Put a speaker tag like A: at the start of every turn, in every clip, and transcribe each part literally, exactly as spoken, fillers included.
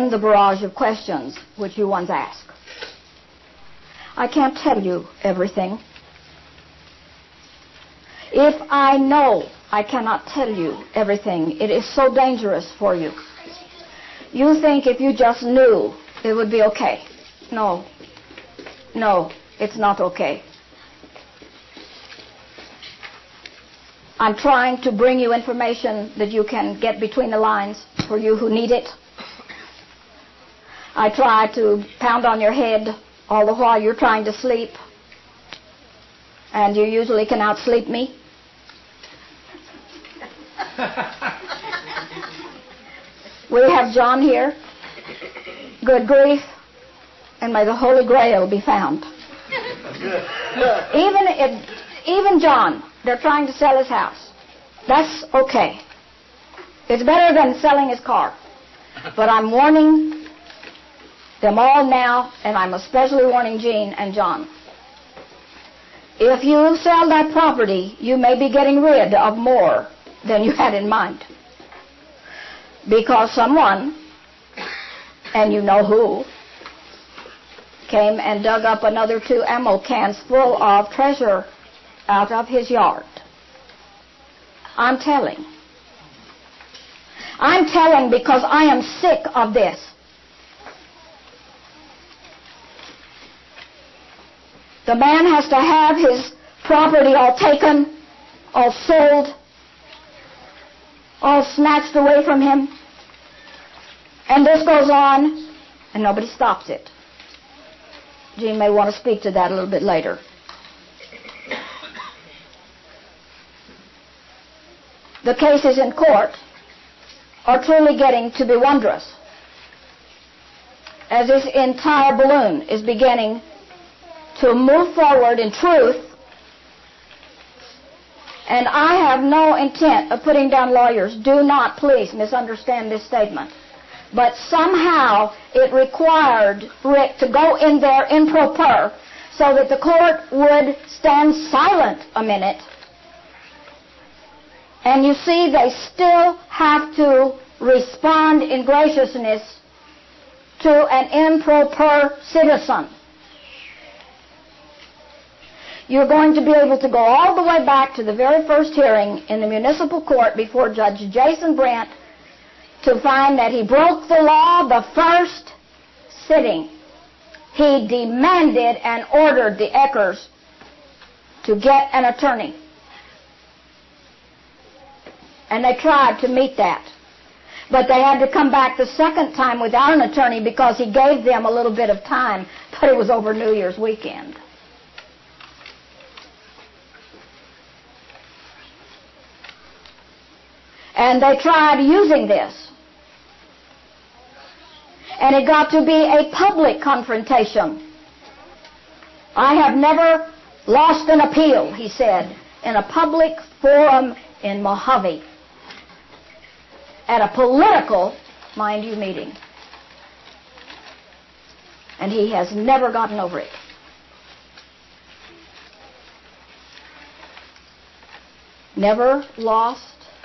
A: begin the barrage of questions which you once asked. I can't tell you everything. If I know I cannot tell you everything, it is so dangerous for you. You think if you just knew, it would be okay. No. No, it's not okay. I'm trying to bring you information that you can get between the lines for you who need it. I try to pound on your head all the while you're trying to sleep, and you usually can outsleep me. We have John here. Good grief. And may the Holy Grail be found. Even if, even John, they're trying to sell his house. That's okay. It's better than selling his car. But I'm warning them all now, and I'm especially warning Jean and John. If you sell that property, you may be getting rid of more than you had in mind. Because someone, and you know who, came and dug up another two ammo cans full of treasure out of his yard. I'm telling. I'm telling because I am sick of this. The man has to have his property all taken, all sold, all snatched away from him. And this goes on, and nobody stops it. Jean may want to speak to that a little bit later. The cases in court are truly getting to be wondrous, as this entire balloon is beginning to move forward in truth. And I have no intent of putting down lawyers. Do not please misunderstand this statement. But somehow it required Rick to go in there in pro per so that the court would stand silent a minute. And you see, they still have to respond in graciousness to an improper citizen. You're going to be able to go all the way back to the very first hearing in the municipal court before Judge Jason Brandt to find that he broke the law the first sitting. He demanded and ordered the Eckers to get an attorney. And they tried to meet that. But they had to come back the second time without an attorney because he gave them a little bit of time, but it was over New Year's weekend. And they tried using this. And it got to be a public confrontation. I have never lost an appeal, he said, in a public forum in Mojave, at a political, mind you, meeting. And he has never gotten over it. Never lost.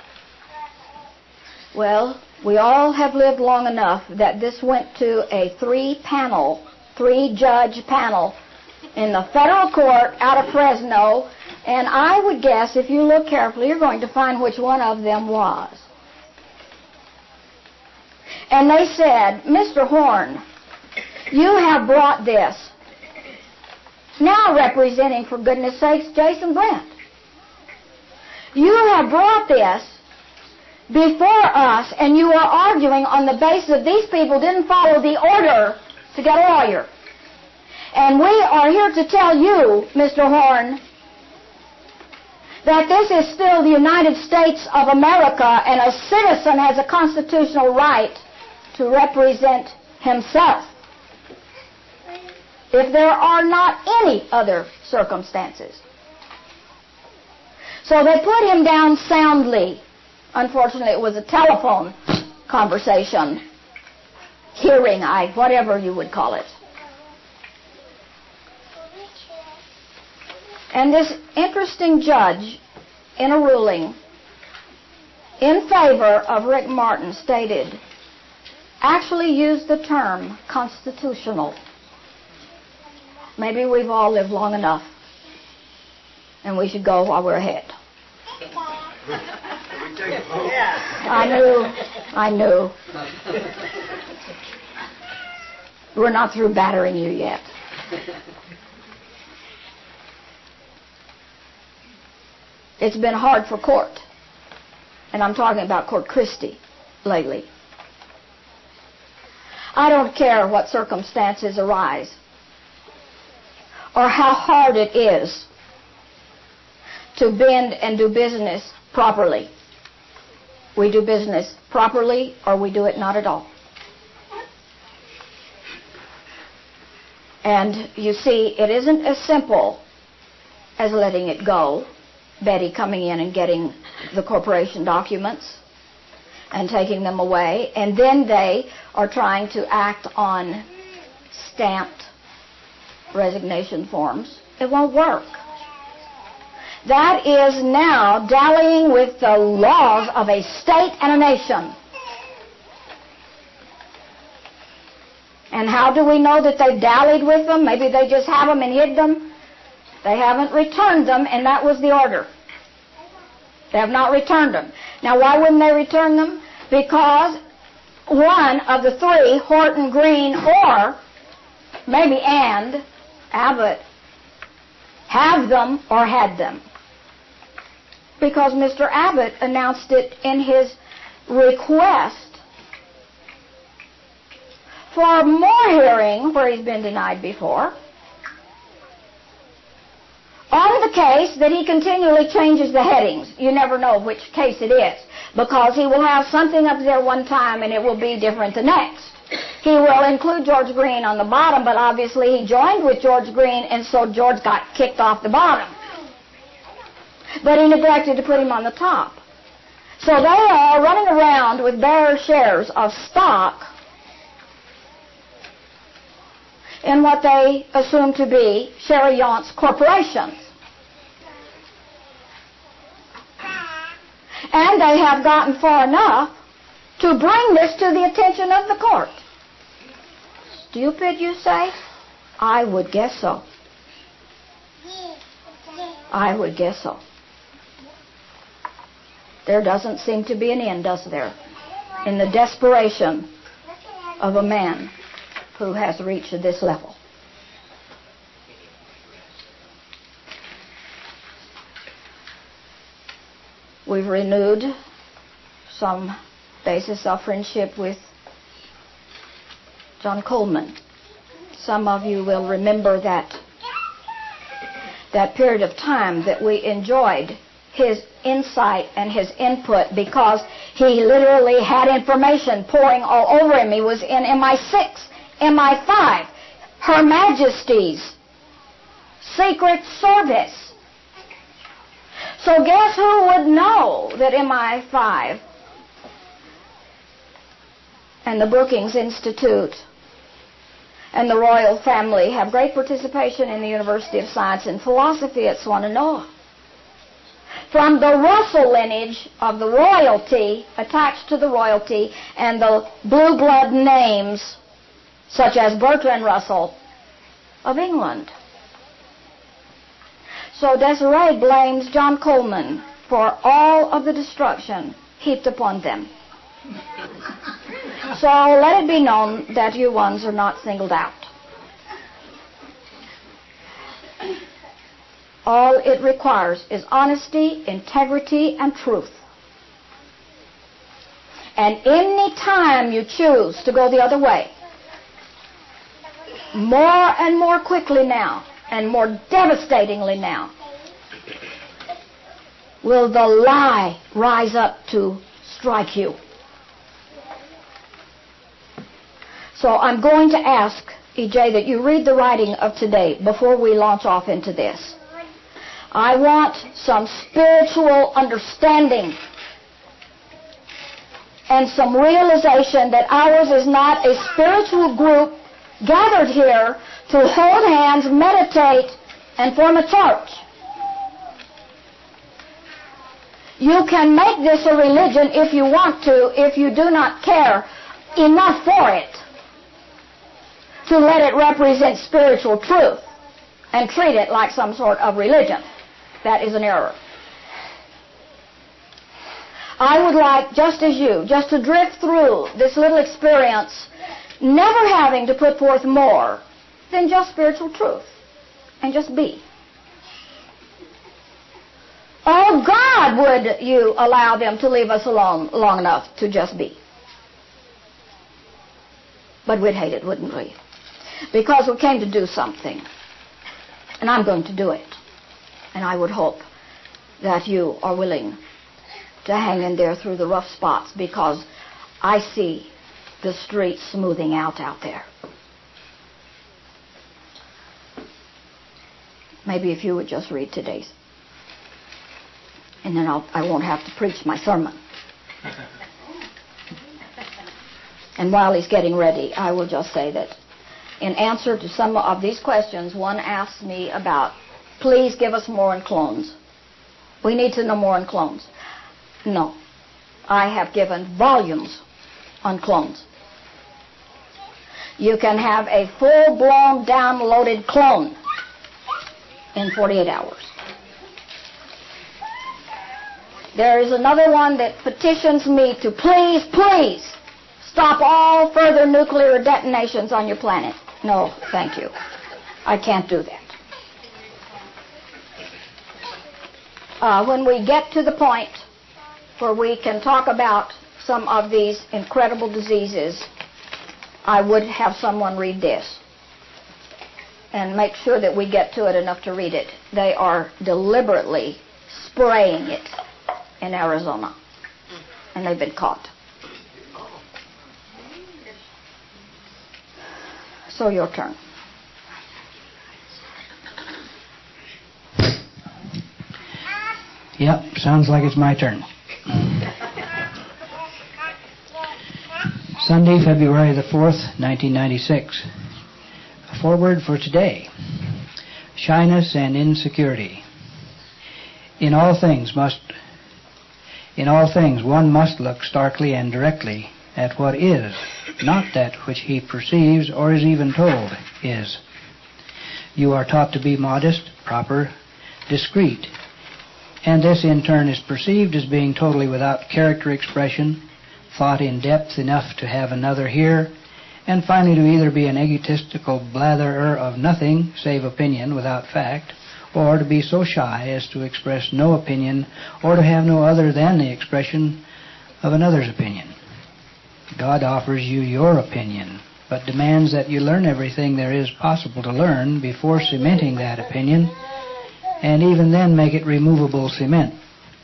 A: Well, we all have lived long enough that this went to a three-panel, three-judge panel in the federal court out of Fresno, and I would guess if you look carefully, you're going to find which one of them was. And they said, Mister Horn, you have brought this. Now representing, for goodness sakes, Jason Brandt. You have brought this before us, and you are arguing on the basis that these people didn't follow the order to get a lawyer. And we are here to tell you, Mister Horn, that this is still the United States of America, and a citizen has a constitutional right to represent himself if there are not any other circumstances. So they put him down soundly. Unfortunately, it was a telephone conversation, hearing, I, whatever you would call it. And this interesting judge, in a ruling in favor of Rick Martin, stated actually used the term constitutional. Maybe we've all lived long enough, and we should go while we're ahead. I knew, I knew. We're not through battering you yet. It's been hard for court, and I'm talking about Court Christie lately. I don't care what circumstances arise or how hard it is to bend and do business properly. We do business properly or we do it not at all. And you see, it isn't as simple as letting it go. Betty coming in and getting the corporation documents and taking them away, and then they are trying to act on stamped resignation forms. It won't work. That is now dallying with the laws of a state and a nation. And how do we know that they dallied with them? Maybe they just have them and hid them. They haven't returned them, and that was the order. They have not returned them. Now, why wouldn't they return them? Because one of the three, Horton, Green, or maybe and Abbott, have them or had them. Because Mister Abbott announced it in his request for more hearing where he's been denied before, on the case that he continually changes the headings. You never know which case it is, because he will have something up there one time and it will be different the next. He will include George Green on the bottom, but obviously he joined with George Green, and so George got kicked off the bottom. But he neglected to put him on the top. So they are running around with bare shares of stock in what they assume to be Sherry Yount's corporations. And they have gotten far enough to bring this to the attention of the court. Stupid, you say? I would guess so. I would guess so. There doesn't seem to be an end, does there, in the desperation of a man who has reached this level. We've renewed some basis of friendship with John Coleman. Some of you will remember that that period of time that we enjoyed his insight and his input, because he literally had information pouring all over him. He was in M I six, M I five, Her Majesty's Secret Service. So guess who would know that M I five and the Brookings Institute and the royal family have great participation in the University of Science and Philosophy at Swannanoa. From the Russell lineage of the royalty, attached to the royalty, and the blue blood names, such as Bertrand Russell of England. So Desiree blames John Coleman for all of the destruction heaped upon them. So let it be known that you ones are not singled out. All it requires is honesty, integrity, and truth. And any time you choose to go the other way, more and more quickly now, and more devastatingly now, will the lie rise up to strike you. So I'm going to ask, E J, that you read the writing of today before we launch off into this. I want some spiritual understanding and some realization that ours is not a spiritual group gathered here to hold hands, meditate, and form a church. You can make this a religion if you want to, if you do not care enough for it to let it represent spiritual truth and treat it like some sort of religion. That is an error. I would like, just as you, just to drift through this little experience, never having to put forth more than just spiritual truth, and just be. Oh, God, would you allow them to leave us alone long enough to just be? But we'd hate it, wouldn't we? Because we came to do something. And I'm going to do it. And I would hope that you are willing to hang in there through the rough spots, because I see the streets smoothing out out there. Maybe if you would just read today's. And then I'll, I won't have to preach my sermon. And while he's getting ready, I will just say that in answer to some of these questions, one asked me about, please give us more on clones. We need to know more on clones. No. I have given volumes on clones. You can have a full-blown, downloaded clone in forty-eight hours. There is another one that petitions me to please, please stop all further nuclear detonations on your planet. No, thank you. I can't do that. Uh, when we get to the point where we can talk about some of these incredible diseases, I would have someone read this and make sure that we get to it enough to read it. They are deliberately spraying it in Arizona, and they've been caught. So your turn.
B: Yep, sounds like it's my turn. Sunday, February the fourth, nineteen ninety-six. A foreword for today. Shyness and insecurity. In all things must In all things one must look starkly and directly at what is, not that which he perceives or is even told is. You are taught to be modest, proper, discreet, and this in turn is perceived as being totally without character expression, thought in depth enough to have another hear, and finally to either be an egotistical blatherer of nothing save opinion without fact, or to be so shy as to express no opinion, or to have no other than the expression of another's opinion. God offers you your opinion, but demands that you learn everything there is possible to learn before cementing that opinion, and even then make it removable cement.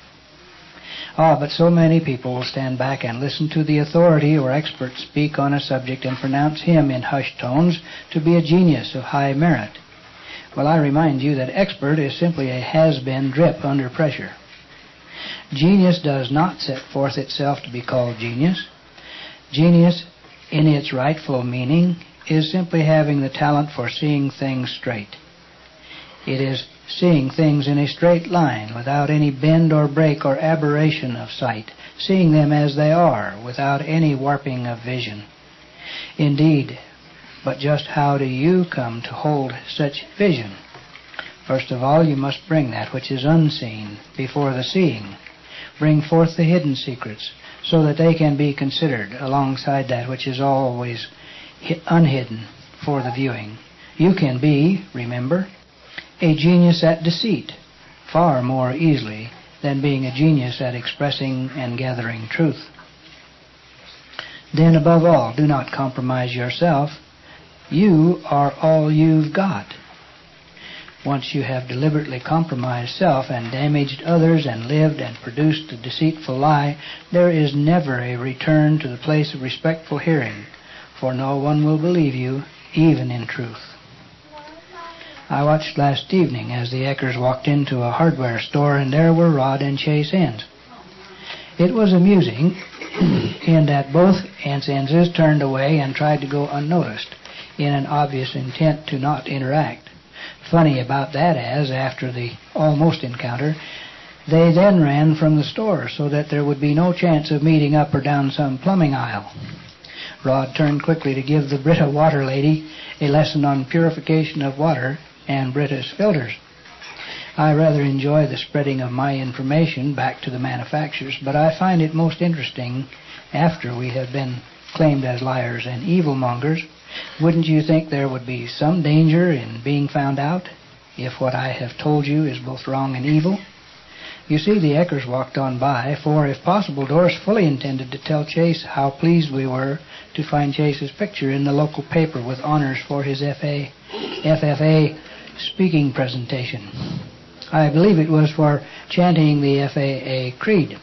B: Ah, but so many people will stand back and listen to the authority or expert speak on a subject and pronounce him in hushed tones to be a genius of high merit. Well, I remind you that expert is simply a has-been drip under pressure. Genius does not set forth itself to be called genius. Genius, in its rightful meaning, is simply having the talent for seeing things straight. It is seeing things in a straight line without any bend or break or aberration of sight, seeing them as they are without any warping of vision. Indeed, but just how do you come to hold such vision? First of all, you must bring that which is unseen before the seeing. Bring forth the hidden secrets so that they can be considered alongside that which is always unhidden for the viewing. You can be, remember, a genius at deceit far more easily than being a genius at expressing and gathering truth. Then, above all, do not compromise yourself. You are all you've got. Once you have deliberately compromised self and damaged others and lived and produced a deceitful lie, there is never a return to the place of respectful hearing, for no one will believe you, even in truth. I watched last evening as the Eckers walked into a hardware store, and there were rod and chase ends. It was amusing in that both ants' ends turned away and tried to go unnoticed, in an obvious intent to not interact. Funny about that as, after the almost encounter, they then ran from the store so that there would be no chance of meeting up or down some plumbing aisle. Rod turned quickly to give the Brita water lady a lesson on purification of water and Brita's filters. I rather enjoy the spreading of my information back to the manufacturers, but I find it most interesting after we have been claimed as liars and evilmongers. Wouldn't you think there would be some danger in being found out if what I have told you is both wrong and evil? You see, the Eckers walked on by, for, if possible, Doris fully intended to tell Chase how pleased we were to find Chase's picture in the local paper with honors for his F A, F F A speaking presentation. I believe it was for chanting the F A A creed.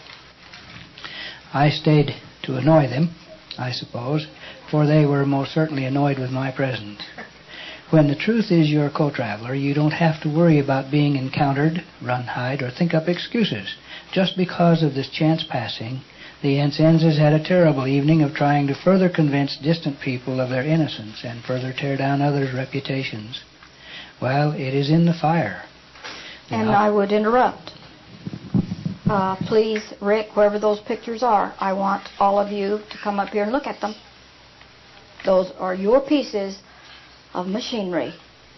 B: I stayed to annoy them, I suppose, for they were most certainly annoyed with my presence. When the truth is your co-traveler, you don't have to worry about being encountered, run, hide, or think up excuses. Just because of this chance passing, the Ensenzes had a terrible evening of trying to further convince distant people of their innocence and further tear down others' reputations. Well, it is in the fire.
A: And I would interrupt. Uh, please, Rick, wherever those pictures are, I want all of you to come up here and look at them. Those are your pieces of machinery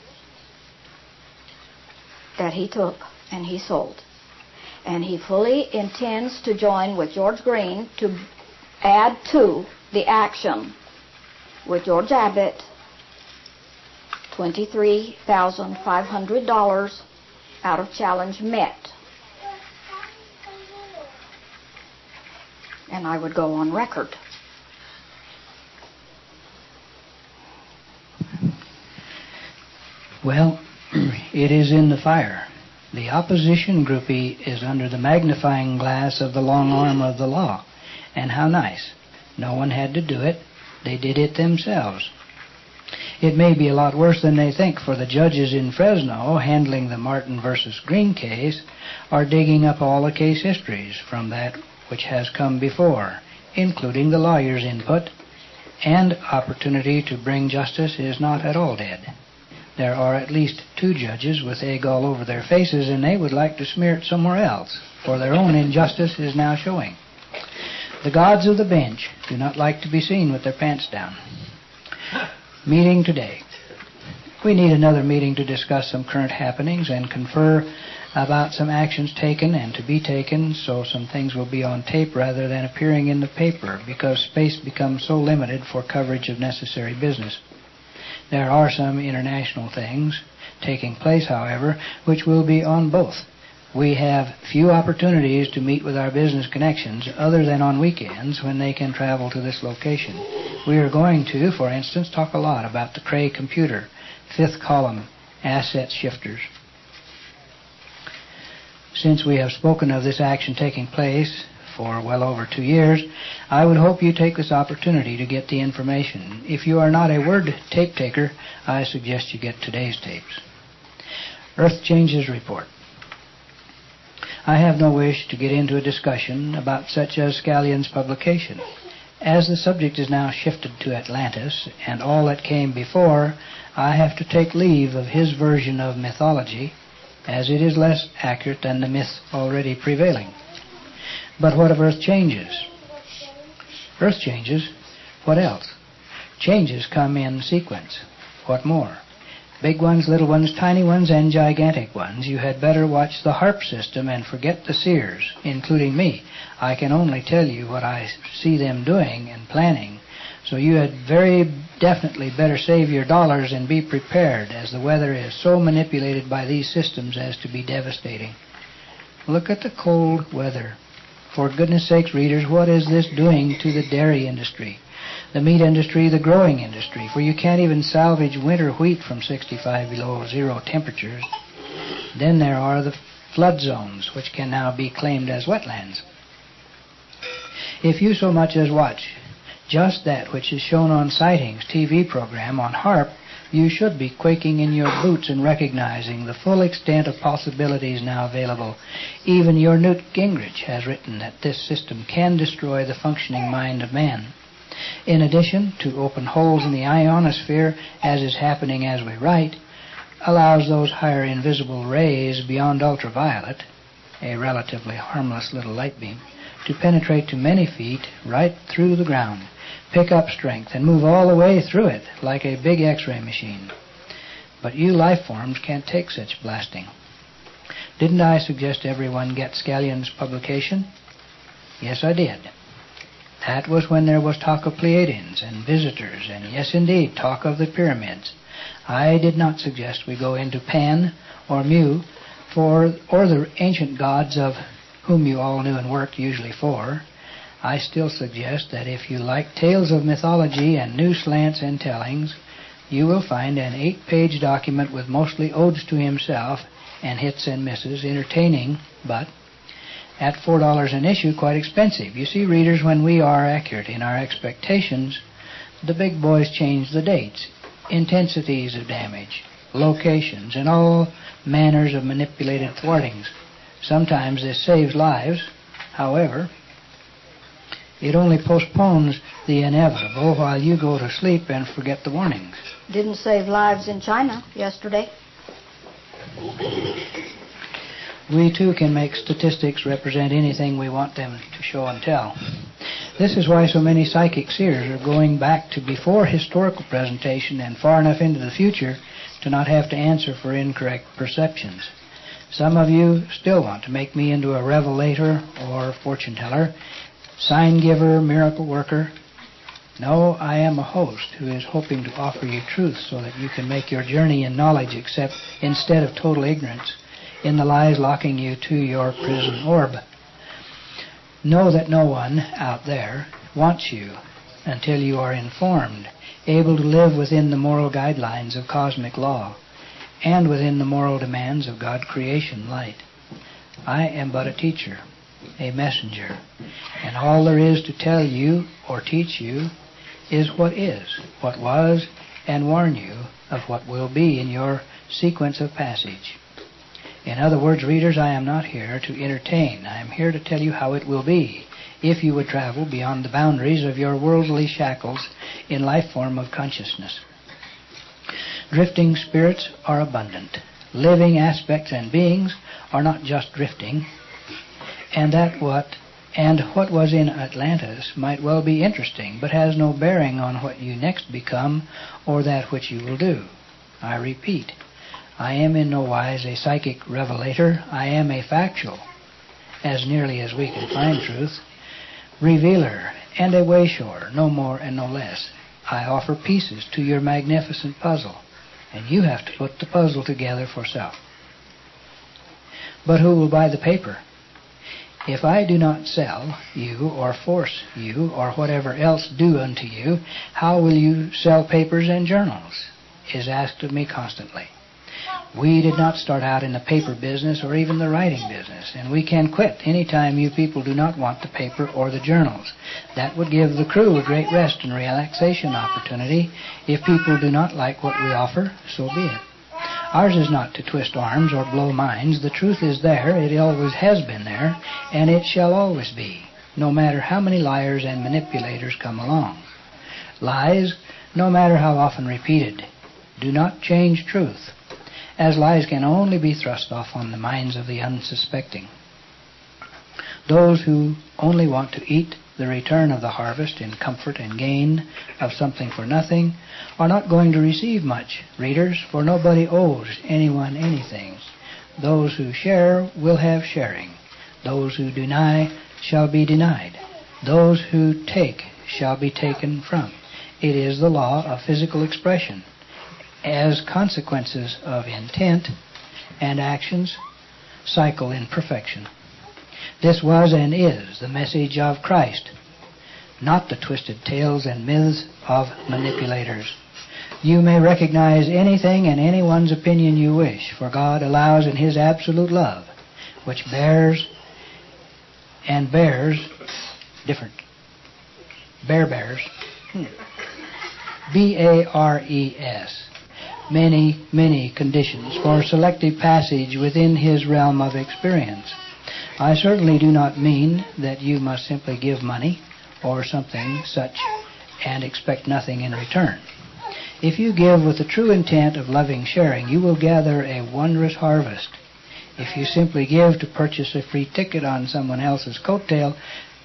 A: that he took and he sold. And he fully intends to join with George Green to add to the action with George Abbott twenty-three thousand five hundred dollars out of challenge met. And I would go on record.
B: Well, it is in the fire. The opposition groupie is under the magnifying glass of the long arm of the law. And how nice. No one had to do it. They did it themselves. It may be a lot worse than they think, for the judges in Fresno handling the Martin versus Green case are digging up all the case histories from that which has come before, including the lawyer's input, and opportunity to bring justice is not at all dead. There are at least two judges with egg all over their faces, and they would like to smear it somewhere else, for their own injustice is now showing. The gods of the bench do not like to be seen with their pants down. Meeting today. We need another meeting to discuss some current happenings and confer about some actions taken and to be taken, so some things will be on tape rather than appearing in the paper, because space becomes so limited for coverage of necessary business. There are some international things taking place, however, which will be on both. We have few opportunities to meet with our business connections other than on weekends when they can travel to this location. We are going to, for instance, talk a lot about the Cray computer, fifth column, asset shifters. Since we have spoken of this action taking place for well over two years, I would hope you take this opportunity to get the information. If you are not a word tape taker, I suggest you get today's tapes. Earth Changes Report. I have no wish to get into a discussion about such as Scallion's publication. As the subject is now shifted to Atlantis and all that came before, I have to take leave of his version of mythology, as it is less accurate than the myth already prevailing. But what of Earth Changes? Earth changes. What else? Changes come in sequence. What more? Big ones, little ones, tiny ones, and gigantic ones. You had better watch the HARP system and forget the seers, including me. I can only tell you what I see them doing and planning. So you had very definitely better save your dollars and be prepared, as the weather is so manipulated by these systems as to be devastating. Look at the cold weather. For goodness sakes, readers, what is this doing to the dairy industry, the meat industry, the growing industry? For you can't even salvage winter wheat from sixty-five below zero temperatures. Then there are the flood zones, which can now be claimed as wetlands. If you so much as watch just that which is shown on Sighting's T V program on HARP, you should be quaking in your boots and recognizing the full extent of possibilities now available. Even your Newt Gingrich has written that this system can destroy the functioning mind of man. In addition to open holes in the ionosphere, as is happening as we write, allows those higher invisible rays beyond ultraviolet, a relatively harmless little light beam, to penetrate to many feet right through the ground, pick up strength, and move all the way through it like a big X-ray machine. But you life forms can't take such blasting. Didn't I suggest everyone get Scallion's publication? Yes, I did. That was when there was talk of Pleiadians and visitors, and yes, indeed, talk of the pyramids. I did not suggest we go into Pan or Mu, for, or the ancient gods of whom you all knew and worked usually for. I still suggest that if you like tales of mythology and new slants and tellings, you will find an eight-page document with mostly odes to himself and hits and misses, entertaining, but at four dollars an issue, quite expensive. You see, readers, when we are accurate in our expectations, the big boys change the dates, intensities of damage, locations, and all manners of manipulated thwartings. Sometimes this saves lives. However, it only postpones the inevitable while you go to sleep and forget the warnings.
A: Didn't save lives in China yesterday.
B: We, too, can make statistics represent anything we want them to show and tell. This is why so many psychic seers are going back to before historical presentation and far enough into the future to not have to answer for incorrect perceptions. Some of you still want to make me into a revelator or fortune teller, sign giver, miracle worker. No, I am a host who is hoping to offer you truth so that you can make your journey in knowledge except instead of total ignorance in the lies locking you to your prison orb. Know that no one out there wants you until you are informed, able to live within the moral guidelines of cosmic law and within the moral demands of God creation light. I am but a teacher, a messenger, and all there is to tell you or teach you is what is, what was, and warn you of what will be in your sequence of passage. In other words, readers, I am not here to entertain. I am here to tell you how it will be if you would travel beyond the boundaries of your worldly shackles in life form of consciousness. Drifting spirits are abundant. Living aspects and beings are not just drifting, and that what and what was in Atlantis might well be interesting, but has no bearing on what you next become or that which you will do. I repeat, I am in no wise a psychic revelator. I am a factual, as nearly as we can find truth, revealer and a wayshower, no more and no less. I offer pieces to your magnificent puzzle, and you have to put the puzzle together for self. But who will buy the paper? If I do not sell you or force you or whatever else do unto you, how will you sell papers and journals? Is asked of me constantly. We did not start out in the paper business or even the writing business, and we can quit any time you people do not want the paper or the journals. That would give the crew a great rest and relaxation opportunity. If people do not like what we offer, so be it. Ours is not to twist arms or blow minds. The truth is there, it always has been there, and it shall always be, no matter how many liars and manipulators come along. Lies, no matter how often repeated, do not change truth, as lies can only be thrust off on the minds of the unsuspecting. Those who only want to eat the return of the harvest in comfort and gain of something for nothing are not going to receive much, readers, for nobody owes anyone anything. Those who share will have sharing. Those who deny shall be denied. Those who take shall be taken from. It is the law of physical expression. As consequences of intent and actions cycle in perfection. This was and is the message of Christ, not the twisted tales and myths of manipulators. You may recognize anything and anyone's opinion you wish, for God allows in His absolute love, which bears and bears different. Bear bears. Hmm. B A R E S. Many, many conditions for selective passage within His realm of experience. I certainly do not mean that you must simply give money or something such and expect nothing in return. If you give with the true intent of loving sharing, you will gather a wondrous harvest. If you simply give to purchase a free ticket on someone else's coattail,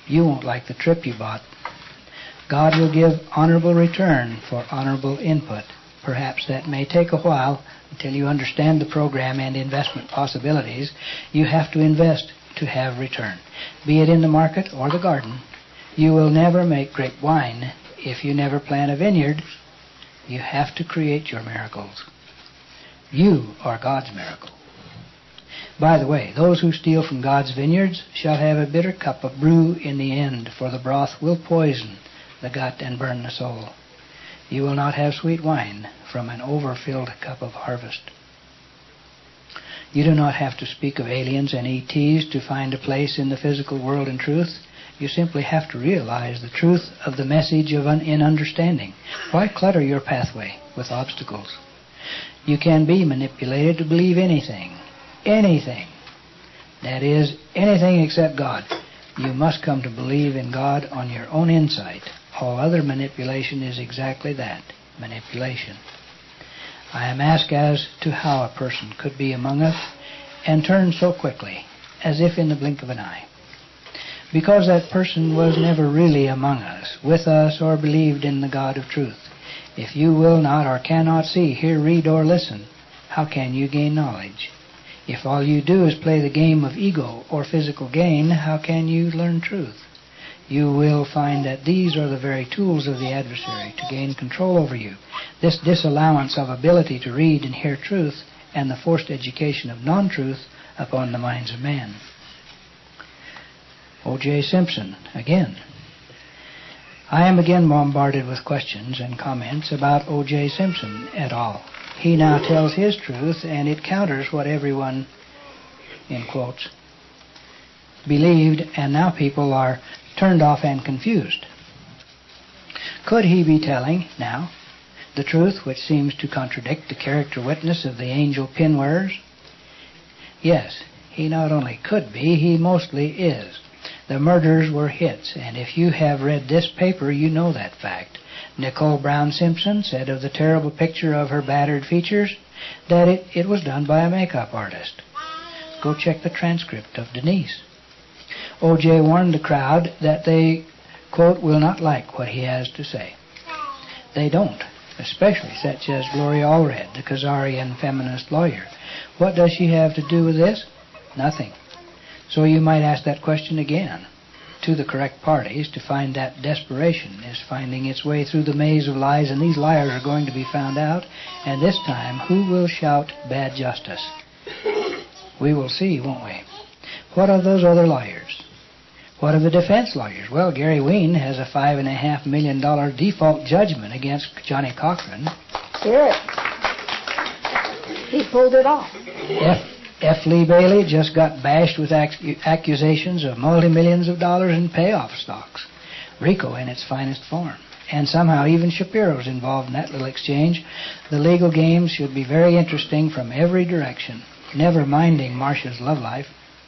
B: You won't like the trip you bought. God will give honorable return for honorable input. Perhaps that may take a while until you understand the program and investment possibilities. You have to invest to have return. Be it in the market or the garden, you will never make great wine if you never plant a vineyard. You have to create your miracles. You are God's miracle. By the way, those who steal from God's vineyards shall have a bitter cup of brew in the end, for the broth will poison the gut and burn the soul. You will not have sweet wine from an overfilled cup of harvest. You do not have to speak of aliens and E Ts to find a place in the physical world in truth. You simply have to realize the truth of the message of un- in understanding. Why clutter your pathway with obstacles? You can be manipulated to believe anything. Anything. That is, anything except God. You must come to believe in God on your own insight. All other manipulation is exactly that, manipulation. I am asked as to how a person could be among us and turn so quickly, as if in the blink of an eye. Because that person was never really among us, with us, or believed in the God of truth. If you will not or cannot see, hear, read, or listen, how can you gain knowledge? If all you do is play the game of ego or physical gain, how can you learn truth? You will find that these are the very tools of the adversary to gain control over you. This disallowance of ability to read and hear truth and the forced education of non-truth upon the minds of man. O J Simpson, again. I am again bombarded with questions and comments about O J Simpson et al. He now tells his truth, and it counters what everyone, in quotes, believed, and now people are turned off and confused. Could he be telling, now, the truth which seems to contradict the character witness of the angel pin wearers? Yes, he not only could be, he mostly is. The murders were hits, and if you have read this paper, you know that fact. Nicole Brown Simpson said of the terrible picture of her battered features that it, it was done by a makeup artist. Go check the transcript of Denise. O J warned the crowd that they, quote, will not like what he has to say. They don't, especially such as Gloria Allred, the Khazarian feminist lawyer. What does she have to do with this? Nothing. So you might ask that question again to the correct parties to find that desperation is finding its way through the maze of lies, and these liars are going to be found out, and this time who will shout bad justice? We will see, won't we? What of those other lawyers? What of the defense lawyers? Well, Gary Ween has a five and a half million dollar default judgment against Johnny Cochran.
A: Hear it. He pulled it off.
B: F. F. Lee Bailey just got bashed with ac- accusations of multi-millions of dollars in payoff stocks. RICO in its finest form. And somehow even Shapiro's involved in that little exchange. The legal game should be very interesting from every direction, never minding Marcia's love life.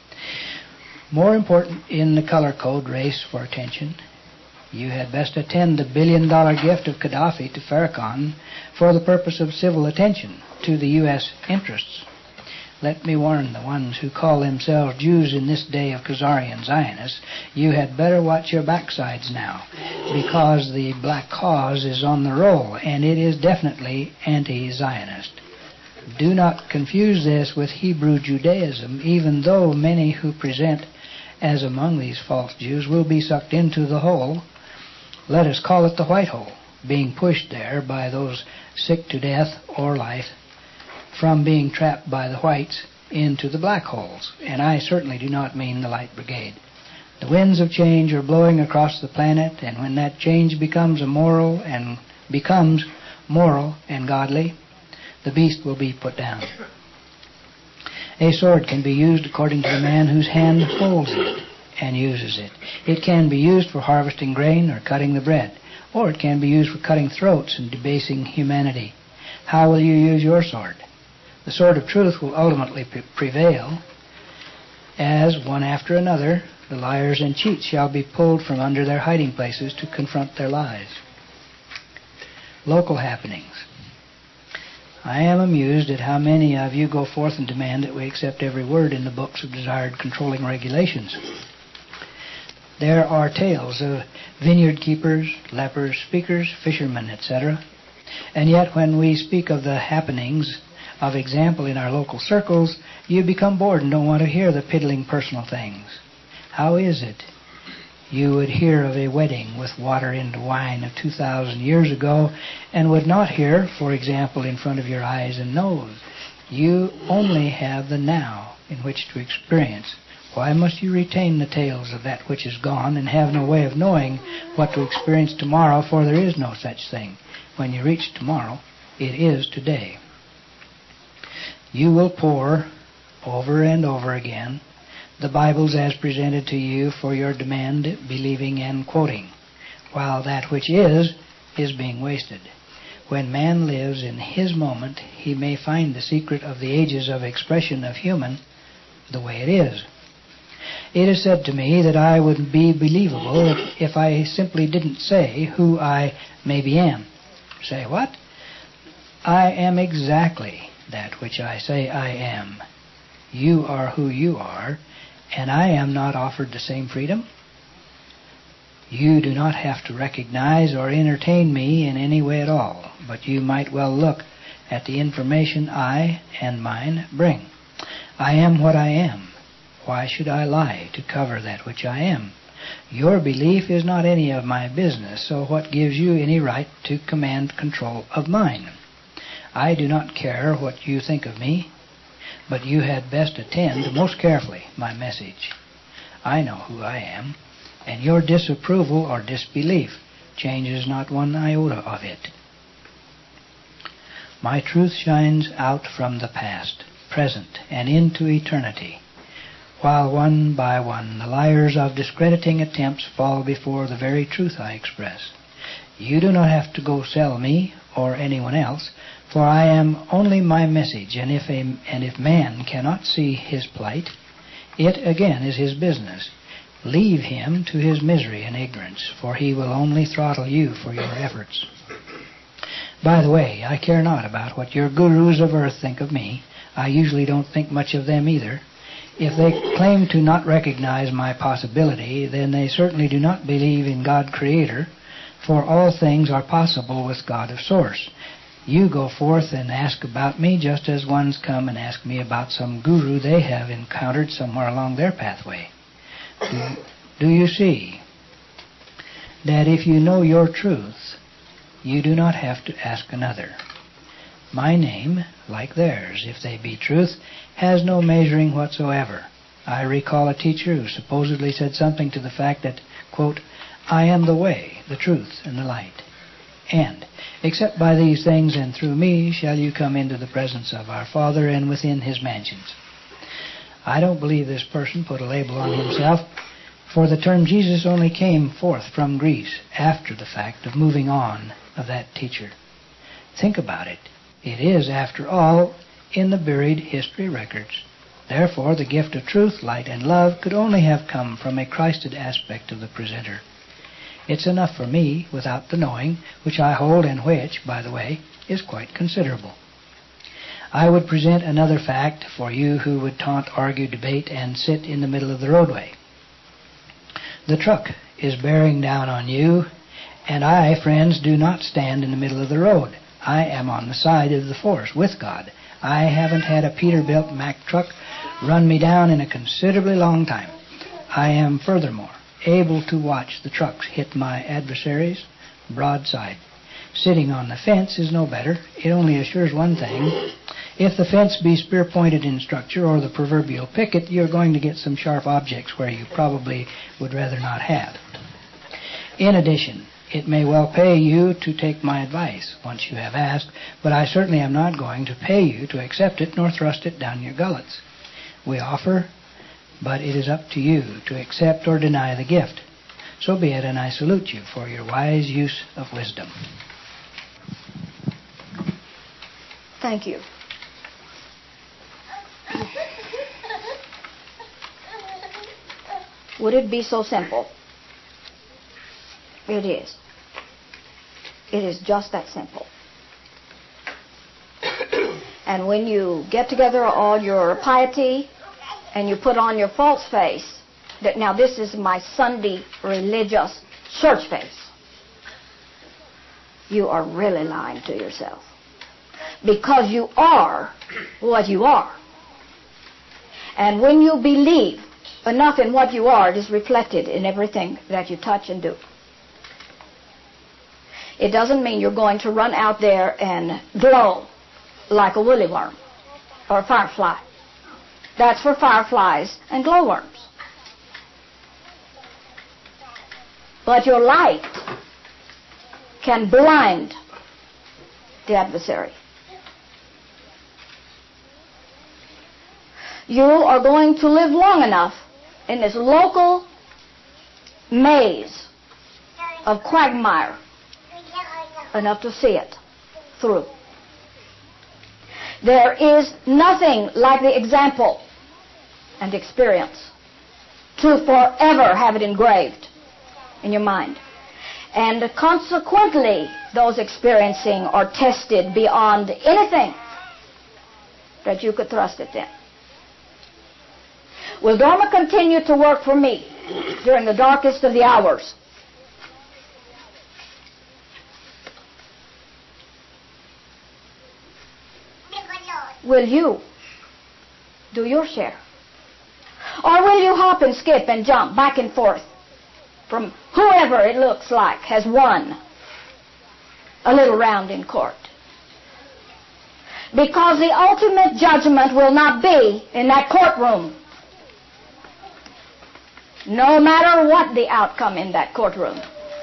B: More important in the color code race for attention, you had best attend the billion-dollar gift of Gaddafi to Farrakhan for the purpose of civil attention to the U S interests. Let me warn the ones who call themselves Jews in this day of Khazarian Zionists, you had better watch your backsides now, because the black cause is on the roll, and it is definitely anti-Zionist. Do not confuse this with Hebrew Judaism, even though many who present as among these false Jews will be sucked into the hole. Let us call it the white hole, being pushed there by those sick to death or life, from being trapped by the whites into the black holes. And I certainly do not mean the Light Brigade. The winds of change are blowing across the planet, and when that change becomes a moral and becomes moral and godly, the beast will be put down. A sword can be used according to the man whose hand holds it and uses it. It can be used for harvesting grain or cutting the bread, or it can be used for cutting throats and debasing humanity. How will you use your sword? The sword of truth will ultimately pre- prevail, as, one after another, the liars and cheats shall be pulled from under their hiding places to confront their lies. Local happenings. I am amused at how many of you go forth and demand that we accept every word in the books of desired controlling regulations. There are tales of vineyard keepers, lepers, speakers, fishermen, et cetera. And yet when we speak of the happenings of example in our local circles, you become bored and don't want to hear the piddling personal things. How is it you would hear of a wedding with water into wine of two thousand years ago and would not hear, for example, in front of your eyes and nose? You only have the now in which to experience. Why must you retain the tales of that which is gone and have no way of knowing what to experience tomorrow, for there is no such thing. When you reach tomorrow, it is today. You will pore over and over again the Bibles as presented to you for your demand, believing, and quoting, while that which is, is being wasted. When man lives in his moment, he may find the secret of the ages of expression of human the way it is. It is said to me that I would be believable if, if I simply didn't say who I maybe am. Say what? I am exactly that which I say I am. You are who you are, and I am not offered the same freedom. You do not have to recognize or entertain me in any way at all, but you might well look at the information I and mine bring. I am what I am. Why should I lie to cover that which I am? Your belief is not any of my business, so what gives you any right to command control of mine? I do not care what you think of me, but you had best attend most carefully my message. I know who I am, and your disapproval or disbelief changes not one iota of it. My truth shines out from the past, present, and into eternity, while one by one the liars of discrediting attempts fall before the very truth I express. You do not have to go sell me or anyone else, for I am only my message, and if, a, and if man cannot see his plight, it again is his business. Leave him to his misery and ignorance, for he will only throttle you for your efforts. By the way, I care not about what your gurus of earth think of me. I usually don't think much of them either. If they claim to not recognize my possibility, then they certainly do not believe in God Creator, for all things are possible with God of Source. You go forth and ask about me just as ones come and ask me about some guru they have encountered somewhere along their pathway. Do, do you see that if you know your truth, you do not have to ask another? My name, like theirs, if they be truth, has no measuring whatsoever. I recall a teacher who supposedly said something to the fact that, quote, I am the way, the truth, and the light. And, except by these things and through me, shall you come into the presence of our Father and within his mansions. I don't believe this person put a label on himself, for the term Jesus only came forth from Greece after the fact of moving on of that teacher. Think about it. It is, after all, in the buried history records. Therefore, the gift of truth, light, and love could only have come from a Christed aspect of the presenter. It's enough for me, without the knowing, which I hold and which, by the way, is quite considerable. I would present another fact for you who would taunt, argue, debate, and sit in the middle of the roadway. The truck is bearing down on you, and I, friends, do not stand in the middle of the road. I am on the side of the force with God. I haven't had a Peterbilt Mack truck run me down in a considerably long time. I am, furthermore, able to watch the trucks hit my adversaries broadside. Sitting on the fence is no better. It only assures one thing. If the fence be spear-pointed in structure or the proverbial picket, you're going to get some sharp objects where you probably would rather not have. In addition, it may well pay you to take my advice once you have asked, but I certainly am not going to pay you to accept it nor thrust it down your gullets. We offer, but it is up to you to accept or deny the gift. So be it, and I salute you for your wise use of wisdom.
A: Thank you. Would it be so simple? It is. It is just that simple. And when you get together all your piety and you put on your false face that now this is my Sunday religious church face, you are really lying to yourself. Because you are what you are. And when you believe enough in what you are, it is reflected in everything that you touch and do. It doesn't mean you're going to run out there and glow like a woolly worm or a firefly. That's for fireflies and glowworms. But your light can blind the adversary. You are going to live long enough in this local maze of quagmire enough to see it through. There is nothing like the example and experience to forever have it engraved in your mind. And consequently, those experiencing are tested beyond anything that you could thrust at them. Will Dorma continue to work for me during the darkest of the hours? Will you do your share? Or will you hop and skip and jump back and forth from whoever it looks like has won a little round in court? Because the ultimate judgment will not be in that courtroom. No matter what the outcome in that courtroom.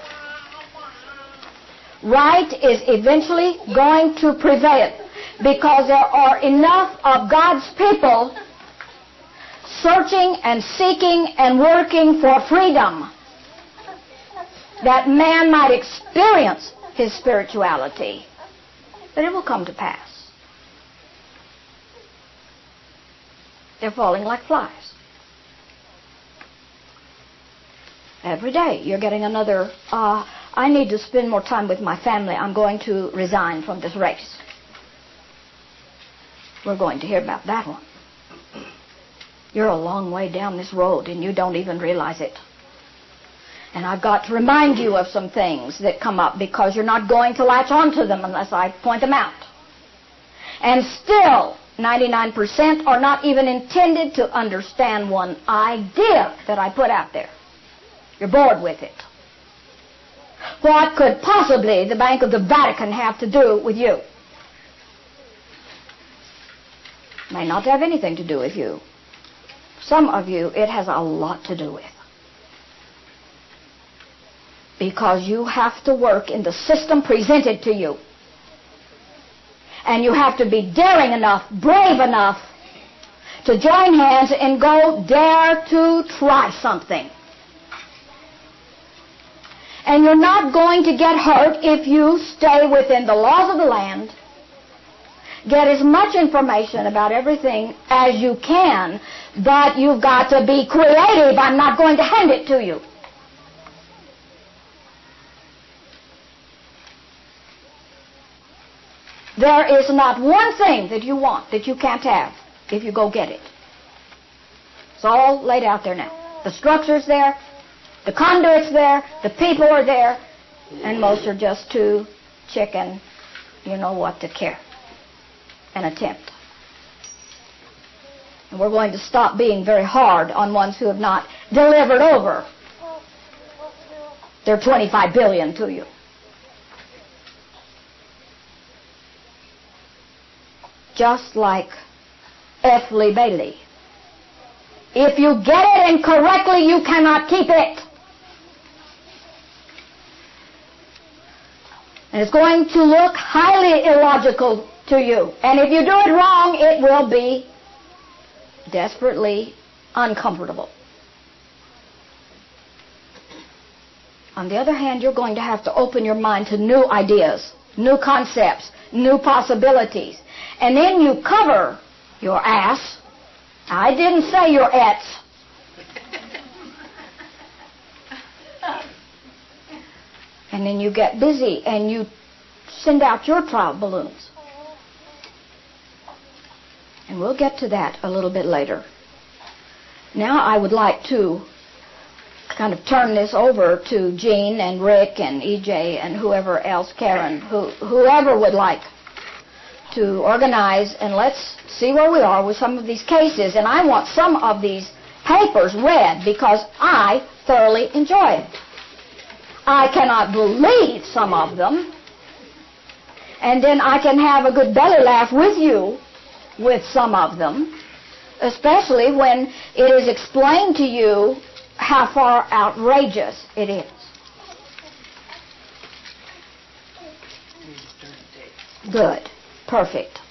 A: Right is eventually going to prevail, because there are enough of God's people searching and seeking and working for freedom that man might experience his spirituality, but it will come to pass. They're falling like flies. Every day you're getting another, uh, I need to spend more time with my family. I'm going to resign from this race. We're going to hear about that one. You're a long way down this road and you don't even realize it. And I've got to remind you of some things that come up because you're not going to latch onto them unless I point them out. And still, ninety-nine percent are not even intended to understand one idea that I put out there. You're bored with it. What could possibly the Bank of the Vatican have to do with you? May not have anything to do with you. Some of you, it has a lot to do with. Because you have to work in the system presented to you. And you have to be daring enough, brave enough, to join hands and go dare to try something. And you're not going to get hurt if you stay within the laws of the land, get as much information about everything as you can, but you've got to be creative. I'm not going to hand it to you. There is not one thing that you want that you can't have if you go get it. It's all laid out there now. The structure's there. The conduit's there, the people are there, and most are just too chicken, you know what, to care and attempt. And we're going to stop being very hard on ones who have not delivered over their twenty-five billion dollars to you. Just like F. Lee Bailey. If you get it incorrectly, you cannot keep it. And it's going to look highly illogical to you. And if you do it wrong, it will be desperately uncomfortable. On the other hand, you're going to have to open your mind to new ideas, new concepts, new possibilities. And then you cover your ass. I didn't say your ets. And then you get busy and you send out your trial balloons. And we'll get to that a little bit later. Now I would like to kind of turn this over to Jean and Rick and E J and whoever else, Karen, who, whoever would like to organize, and let's see where we are with some of these cases. And I want some of these papers read because I thoroughly enjoy it. I cannot believe some of them, and then I can have a good belly laugh with you with some of them, especially when it is explained to you how far outrageous it is. Good. Perfect.